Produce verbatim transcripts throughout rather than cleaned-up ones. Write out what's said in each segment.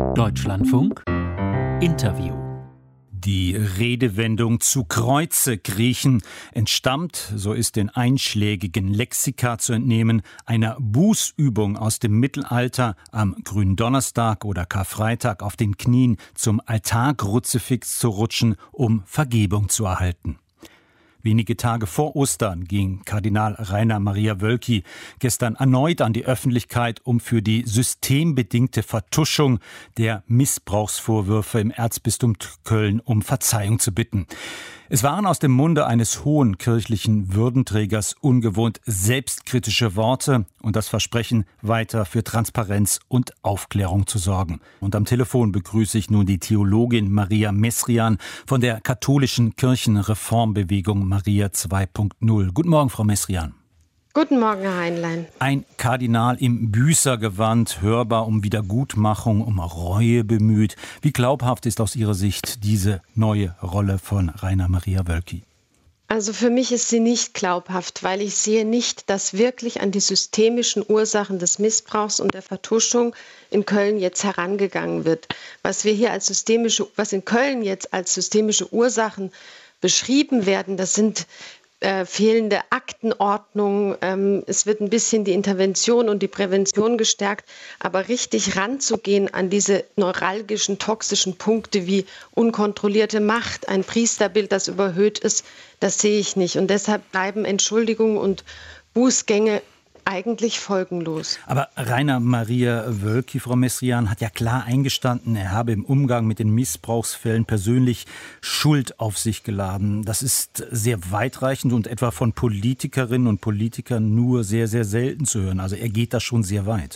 Deutschlandfunk Interview. Die Redewendung „zu Kreuze kriechen“ entstammt, so ist den einschlägigen Lexika zu entnehmen, einer Bußübung aus dem Mittelalter, am Gründonnerstag oder Karfreitag auf den Knien zum Altarkruzifix zu rutschen, um Vergebung zu erhalten. Wenige Tage vor Ostern ging Kardinal Rainer Maria Wölki gestern erneut an die Öffentlichkeit, um für die systembedingte Vertuschung der Missbrauchsvorwürfe im Erzbistum Köln um Verzeihung zu bitten. Es waren aus dem Munde eines hohen kirchlichen Würdenträgers ungewohnt selbstkritische Worte und das Versprechen, weiter für Transparenz und Aufklärung zu sorgen. Und am Telefon begrüße ich nun die Theologin Maria Mesrian von der katholischen Kirchenreformbewegung Maria zwei Punkt null. Guten Morgen, Frau Mesrian. Guten Morgen, Herr Heinlein. Ein Kardinal im Büßergewand, hörbar um Wiedergutmachung, um Reue bemüht. Wie glaubhaft ist aus Ihrer Sicht diese neue Rolle von Rainer Maria Wölki? Also für mich ist sie nicht glaubhaft, weil ich sehe nicht, dass wirklich an die systemischen Ursachen des Missbrauchs und der Vertuschung in Köln jetzt herangegangen wird. Was wir hier als systemische, was in Köln jetzt als systemische Ursachen beschrieben werden, das sind Äh, fehlende Aktenordnung. Ähm, es wird ein bisschen die Intervention und die Prävention gestärkt. Aber richtig ranzugehen an diese neuralgischen, toxischen Punkte wie unkontrollierte Macht, ein Priesterbild, das überhöht ist, das sehe ich nicht. Und deshalb bleiben Entschuldigungen und Bußgänge eigentlich folgenlos. Aber Rainer Maria Wölki, Frau Mesrian, hat ja klar eingestanden, er habe im Umgang mit den Missbrauchsfällen persönlich Schuld auf sich geladen. Das ist sehr weitreichend und etwa von Politikerinnen und Politikern nur sehr, sehr selten zu hören. Also er geht da schon sehr weit.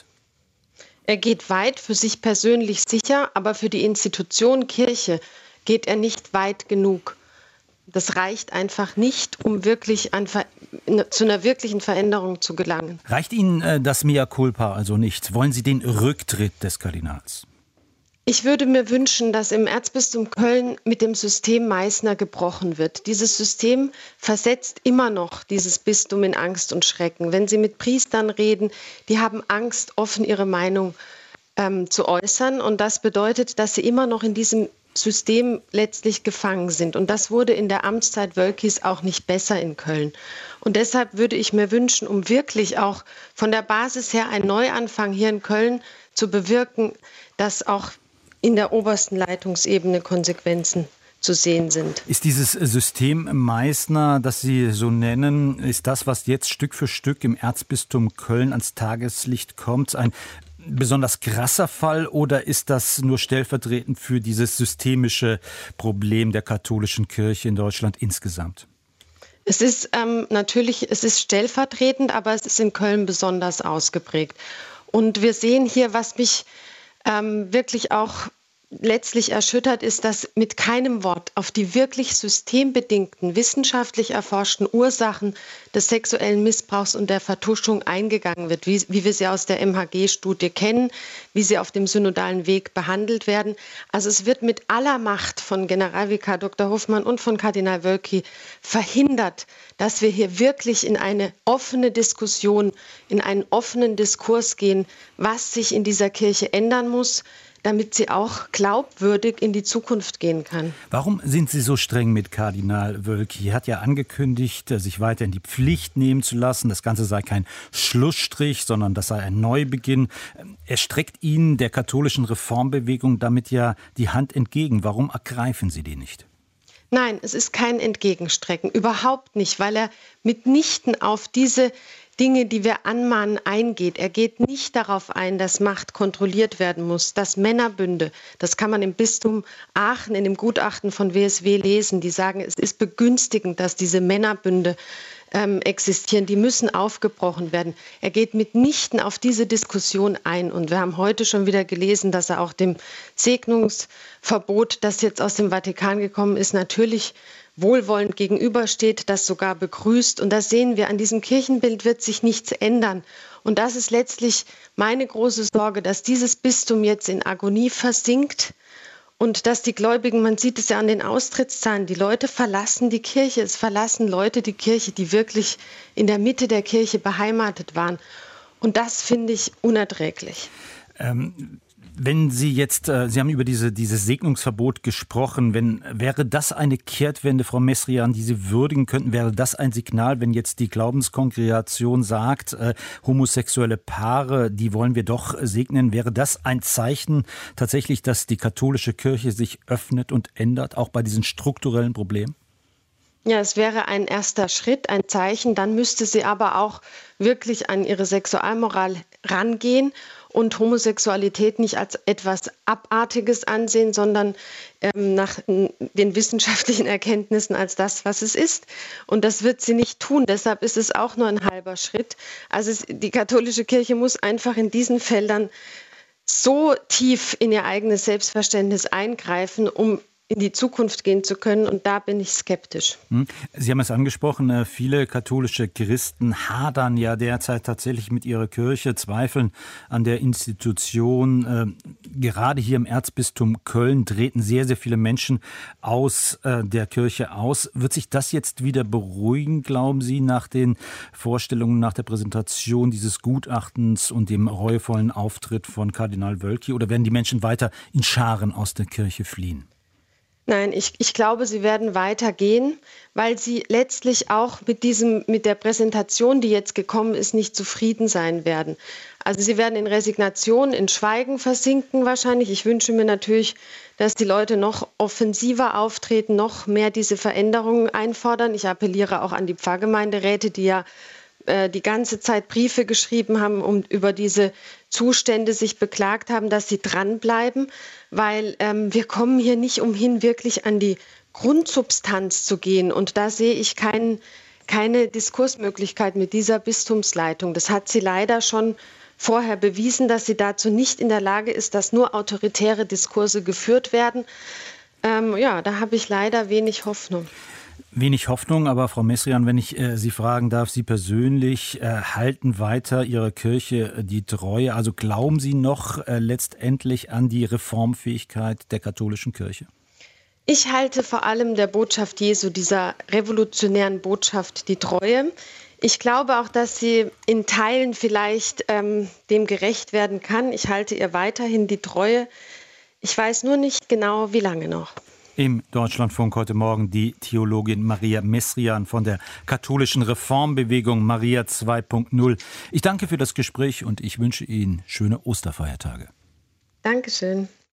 Er geht weit, für sich persönlich sicher, aber für die Institution Kirche geht er nicht weit genug. Das reicht einfach nicht, um wirklich an, zu einer wirklichen Veränderung zu gelangen. Reicht Ihnen äh, das Mea culpa also nicht? Wollen Sie den Rücktritt des Kardinals? Ich würde mir wünschen, dass im Erzbistum Köln mit dem System Meißner gebrochen wird. Dieses System versetzt immer noch dieses Bistum in Angst und Schrecken. Wenn Sie mit Priestern reden, die haben Angst, offen ihre Meinung ähm, zu äußern. Und das bedeutet, dass sie immer noch in diesem System letztlich gefangen sind. Und das wurde in der Amtszeit Wölkis auch nicht besser in Köln. Und deshalb würde ich mir wünschen, um wirklich auch von der Basis her einen Neuanfang hier in Köln zu bewirken, dass auch in der obersten Leitungsebene Konsequenzen zu sehen sind. Ist dieses System Meißner, das Sie so nennen, ist das, was jetzt Stück für Stück im Erzbistum Köln ans Tageslicht kommt, ein besonders krasser Fall oder ist das nur stellvertretend für dieses systemische Problem der katholischen Kirche in Deutschland insgesamt? Es ist ähm, natürlich, es ist stellvertretend, aber es ist in Köln besonders ausgeprägt. Und wir sehen hier, was mich ähm, wirklich auch letztlich erschüttert, ist, dass mit keinem Wort auf die wirklich systembedingten, wissenschaftlich erforschten Ursachen des sexuellen Missbrauchs und der Vertuschung eingegangen wird, wie, wie wir sie aus der M H G-Studie kennen, wie sie auf dem synodalen Weg behandelt werden. Also es wird mit aller Macht von Generalvikar Doktor Hofmann und von Kardinal Wölki verhindert, dass wir hier wirklich in eine offene Diskussion, in einen offenen Diskurs gehen, was sich in dieser Kirche ändern muss, damit sie auch glaubwürdig in die Zukunft gehen kann. Warum sind Sie so streng mit Kardinal Wölki? Er hat ja angekündigt, sich weiter in die Pflicht nehmen zu lassen. Das Ganze sei kein Schlussstrich, sondern das sei ein Neubeginn. Er streckt Ihnen, der katholischen Reformbewegung, damit ja die Hand entgegen. Warum ergreifen Sie die nicht? Nein, es ist kein Entgegenstrecken, überhaupt nicht, weil er mitnichten auf diese Dinge, die wir anmahnen, eingeht. Er geht nicht darauf ein, dass Macht kontrolliert werden muss, dass Männerbünde, das kann man im Bistum Aachen in dem Gutachten von W S W lesen, die sagen, es ist begünstigend, dass diese Männerbünde ähm, existieren, die müssen aufgebrochen werden. Er geht mitnichten auf diese Diskussion ein. Und wir haben heute schon wieder gelesen, dass er auch dem Segnungsverbot, das jetzt aus dem Vatikan gekommen ist, natürlich wohlwollend gegenübersteht, das sogar begrüßt. Und das sehen wir, an diesem Kirchenbild wird sich nichts ändern. Und das ist letztlich meine große Sorge, dass dieses Bistum jetzt in Agonie versinkt und dass die Gläubigen, man sieht es ja an den Austrittszahlen, die Leute verlassen die Kirche. Es verlassen Leute die Kirche, die wirklich in der Mitte der Kirche beheimatet waren. Und das finde ich unerträglich. Ähm Wenn Sie jetzt, äh, Sie haben über diese, dieses Segnungsverbot gesprochen, wenn, wäre das eine Kehrtwende, Frau Messiaen, die Sie würdigen könnten, wäre das ein Signal, wenn jetzt die Glaubenskongregation sagt, äh, homosexuelle Paare, die wollen wir doch segnen, wäre das ein Zeichen tatsächlich, dass die katholische Kirche sich öffnet und ändert, auch bei diesen strukturellen Problemen? Ja, es wäre ein erster Schritt, ein Zeichen. Dann müsste sie aber auch wirklich an ihre Sexualmoral rangehen und Homosexualität nicht als etwas Abartiges ansehen, sondern ähm, nach den wissenschaftlichen Erkenntnissen als das, was es ist. Und das wird sie nicht tun. Deshalb ist es auch nur ein halber Schritt. Also es, die katholische Kirche muss einfach in diesen Feldern so tief in ihr eigenes Selbstverständnis eingreifen, um in die Zukunft gehen zu können. Und da bin ich skeptisch. Sie haben es angesprochen, viele katholische Christen hadern ja derzeit tatsächlich mit ihrer Kirche, zweifeln an der Institution. Gerade hier im Erzbistum Köln treten sehr, sehr viele Menschen aus der Kirche aus. Wird sich das jetzt wieder beruhigen, glauben Sie, nach den Vorstellungen, nach der Präsentation dieses Gutachtens und dem reuevollen Auftritt von Kardinal Wölki? Oder werden die Menschen weiter in Scharen aus der Kirche fliehen? Nein, ich, ich glaube, sie werden weitergehen, weil sie letztlich auch mit diesem, mit der Präsentation, die jetzt gekommen ist, nicht zufrieden sein werden. Also sie werden in Resignation, in Schweigen versinken wahrscheinlich. Ich wünsche mir natürlich, dass die Leute noch offensiver auftreten, noch mehr diese Veränderungen einfordern. Ich appelliere auch an die Pfarrgemeinderäte, die ja die ganze Zeit Briefe geschrieben haben und über diese Zustände sich beklagt haben, dass sie dranbleiben, weil ähm, wir kommen hier nicht umhin, wirklich an die Grundsubstanz zu gehen. Und da sehe ich kein, keine Diskursmöglichkeit mit dieser Bistumsleitung. Das hat sie leider schon vorher bewiesen, dass sie dazu nicht in der Lage ist, dass nur autoritäre Diskurse geführt werden. Ähm, ja, da habe ich leider wenig Hoffnung. Wenig Hoffnung, aber Frau Messiaen, wenn ich äh, Sie fragen darf, Sie persönlich äh, halten weiter Ihrer Kirche äh, die Treue. Also glauben Sie noch äh, letztendlich an die Reformfähigkeit der katholischen Kirche? Ich halte vor allem der Botschaft Jesu, dieser revolutionären Botschaft, die Treue. Ich glaube auch, dass sie in Teilen vielleicht ähm, dem gerecht werden kann. Ich halte ihr weiterhin die Treue. Ich weiß nur nicht genau, wie lange noch. Im Deutschlandfunk heute Morgen die Theologin Maria Messiaen von der katholischen Reformbewegung Maria zwei Punkt null. Ich danke für das Gespräch und ich wünsche Ihnen schöne Osterfeiertage. Dankeschön.